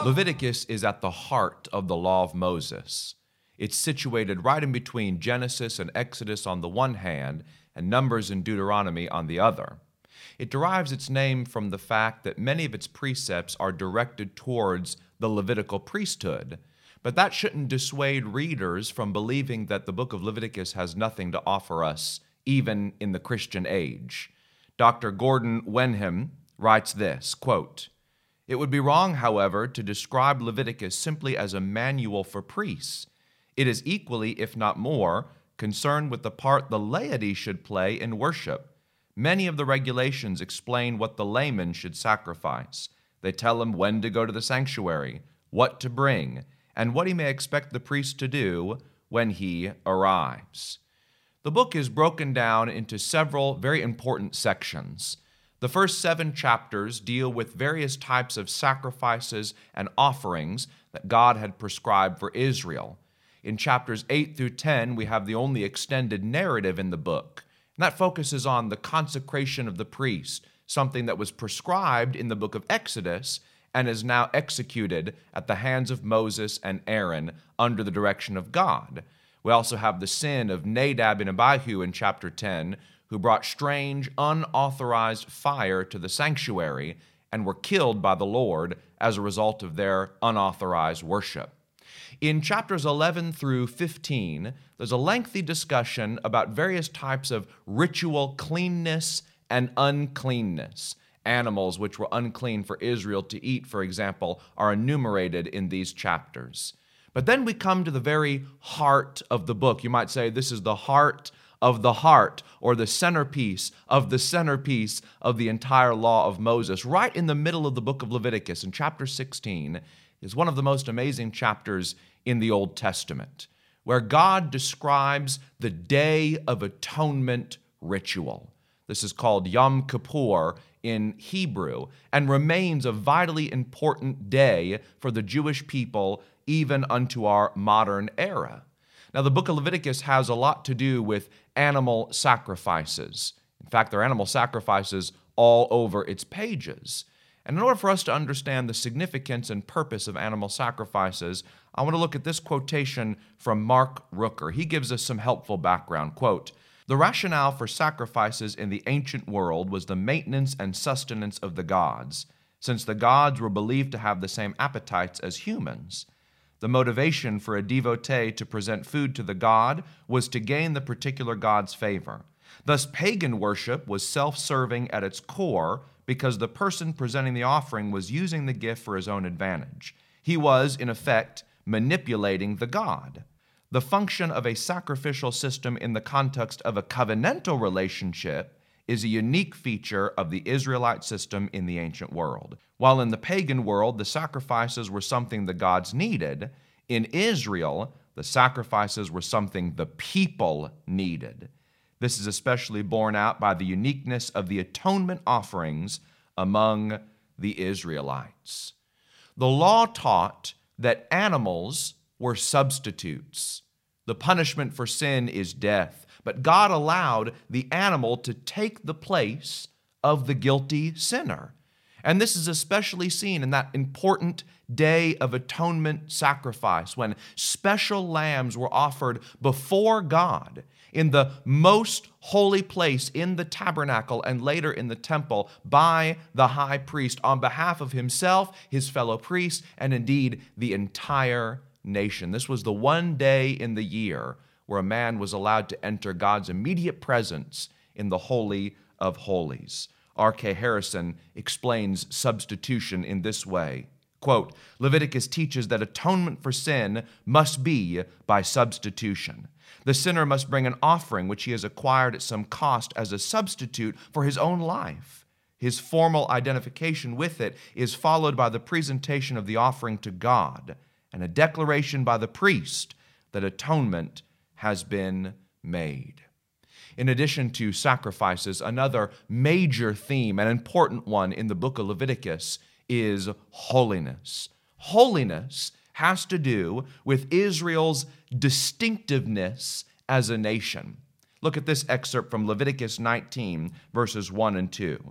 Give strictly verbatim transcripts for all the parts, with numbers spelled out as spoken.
Leviticus is at the heart of the law of Moses. It's situated right in between Genesis and Exodus on the one hand, and Numbers and Deuteronomy on the other. It derives its name from the fact that many of its precepts are directed towards the Levitical priesthood, but that shouldn't dissuade readers from believing that the book of Leviticus has nothing to offer us, even in the Christian age. Doctor Gordon Wenham writes this, quote, "It would be wrong, however, to describe Leviticus simply as a manual for priests. It is equally, if not more, concerned with the part the laity should play in worship. Many of the regulations explain what the layman should sacrifice. They tell him when to go to the sanctuary, what to bring, and what he may expect the priest to do when he arrives." The book is broken down into several very important sections. The first seven chapters deal with various types of sacrifices and offerings that God had prescribed for Israel. In chapters eight through ten, we have the only extended narrative in the book, and that focuses on the consecration of the priest, something that was prescribed in the book of Exodus and is now executed at the hands of Moses and Aaron under the direction of God. We also have the sin of Nadab and Abihu in chapter ten, who brought strange, unauthorized fire to the sanctuary and were killed by the Lord as a result of their unauthorized worship. In chapters eleven through fifteen, there's a lengthy discussion about various types of ritual cleanness and uncleanness. Animals which were unclean for Israel to eat, for example, are enumerated in these chapters. But then we come to the very heart of the book. You might say this is the heart of the heart, or the centerpiece of the centerpiece of the entire law of Moses. Right in the middle of the book of Leviticus, in chapter sixteen, is one of the most amazing chapters in the Old Testament, where God describes the Day of Atonement ritual. This is called Yom Kippur in Hebrew, and remains a vitally important day for the Jewish people even unto our modern era. Now, the book of Leviticus has a lot to do with animal sacrifices. In fact, there are animal sacrifices all over its pages. And in order for us to understand the significance and purpose of animal sacrifices, I want to look at this quotation from Mark Rooker. He gives us some helpful background. Quote, "The rationale for sacrifices in the ancient world was the maintenance and sustenance of the gods, since the gods were believed to have the same appetites as humans. The motivation for a devotee to present food to the god was to gain the particular god's favor. Thus, pagan worship was self-serving at its core because the person presenting the offering was using the gift for his own advantage. He was, in effect, manipulating the god. The function of a sacrificial system in the context of a covenantal relationship is a unique feature of the Israelite system in the ancient world. While in the pagan world, the sacrifices were something the gods needed, in Israel, the sacrifices were something the people needed. This is especially borne out by the uniqueness of the atonement offerings among the Israelites. The law taught that animals were substitutes. The punishment for sin is death, but God allowed the animal to take the place of the guilty sinner. And this is especially seen in that important Day of Atonement sacrifice, when special lambs were offered before God in the most holy place in the tabernacle and later in the temple by the high priest on behalf of himself, his fellow priests, and indeed the entire nation. This was the one day in the year where a man was allowed to enter God's immediate presence in the Holy of Holies. R K Harrison explains substitution in this way. Quote, "Leviticus teaches that atonement for sin must be by substitution. The sinner must bring an offering which he has acquired at some cost as a substitute for his own life. His formal identification with it is followed by the presentation of the offering to God and a declaration by the priest that atonement has been made." In addition to sacrifices, another major theme, an important one in the book of Leviticus, is holiness. Holiness has to do with Israel's distinctiveness as a nation. Look at this excerpt from Leviticus nineteen, verses one and two.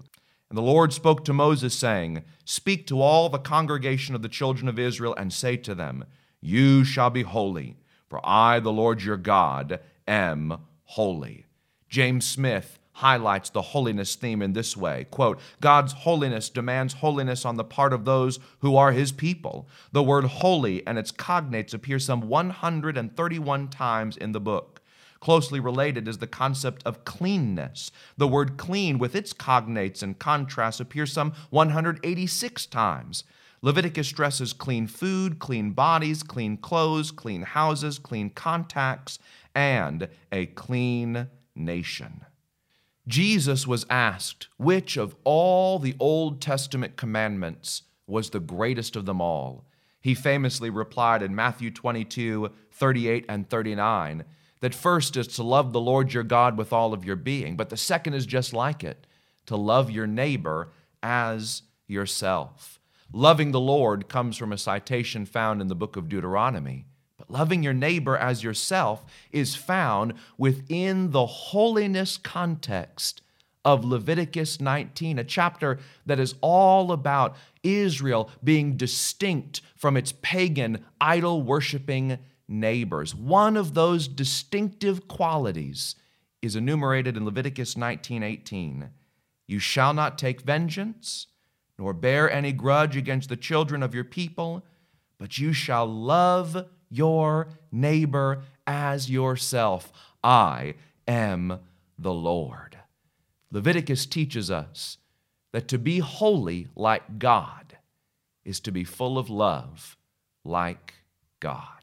And the Lord spoke to Moses, saying, Speak to all the congregation of the children of Israel, and say to them, You shall be holy, for I, the Lord your God, am holy. James Smith highlights the holiness theme in this way, quote, God's holiness demands holiness on the part of those who are his people. The word holy and its cognates appear some one hundred thirty-one times in the book. Closely related is the concept of cleanness. The word clean with its cognates and contrasts appears some one hundred eighty-six times. Leviticus stresses clean food, clean bodies, clean clothes, clean houses, clean contacts, and a clean nation. Jesus was asked which of all the Old Testament commandments was the greatest of them all. He famously replied in Matthew twenty-two, thirty-eight and thirty-nine, that first is to love the Lord your God with all of your being, but the second is just like it, to love your neighbor as yourself. Loving the Lord comes from a citation found in the book of Deuteronomy, but loving your neighbor as yourself is found within the holiness context of Leviticus nineteen, a chapter that is all about Israel being distinct from its pagan, idol-worshiping neighbors. One of those distinctive qualities is enumerated in Leviticus nineteen eighteen. You shall not take vengeance, nor bear any grudge against the children of your people, but you shall love your neighbor as yourself. I am the Lord. Leviticus teaches us that to be holy like God is to be full of love like God.